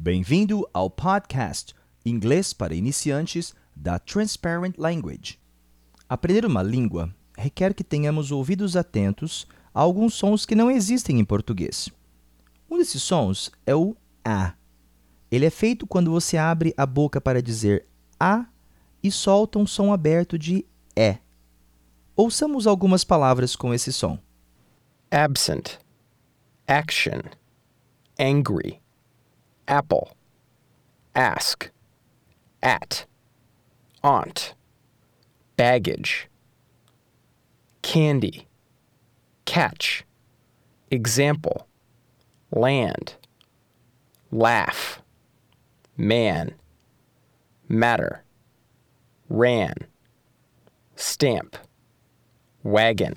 Bem-vindo ao podcast Inglês para Iniciantes da Transparent Language. Aprender uma língua requer que tenhamos ouvidos atentos a alguns sons que não existem em português. Um desses sons é o A. Ele é feito quando você abre a boca para dizer A e solta um som aberto de E. Ouçamos algumas palavras com esse som. Absent, action, angry, apple, ask, at, aunt, baggage, candy, catch, example, land, laugh, man, matter, ran, stamp, wagon.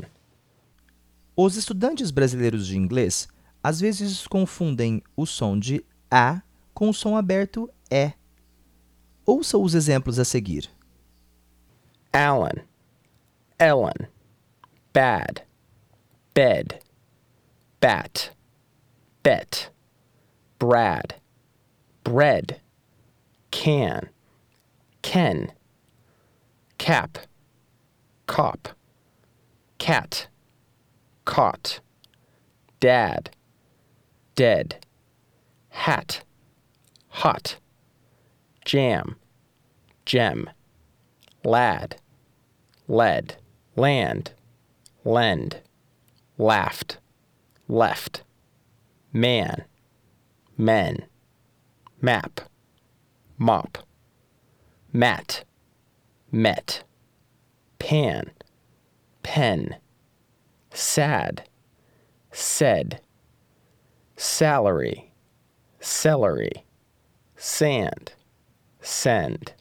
Os estudantes brasileiros de inglês às vezes confundem o som de A com o som aberto E. Ouça os exemplos a seguir. Alan, Ellen, bad, bed, bat, bet, Brad, bread, can, ken, cap, cop, cat, caught, dad, dead, hat, hot, jam, gem, lad, led, land, lend, laughed, left, man, men, map, mop, mat, met, pan, pen, sad, said, salary, celery, sand, send,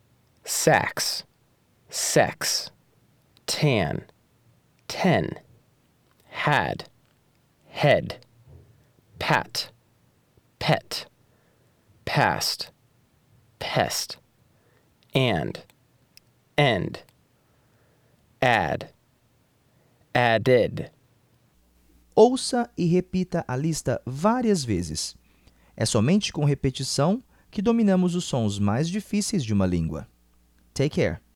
sax, sex, tan, ten, had, head, pat, pet, past, pest, and, end, add, added. Ouça e repita a lista várias vezes. É somente com repetição que dominamos os sons mais difíceis de uma língua. Take care!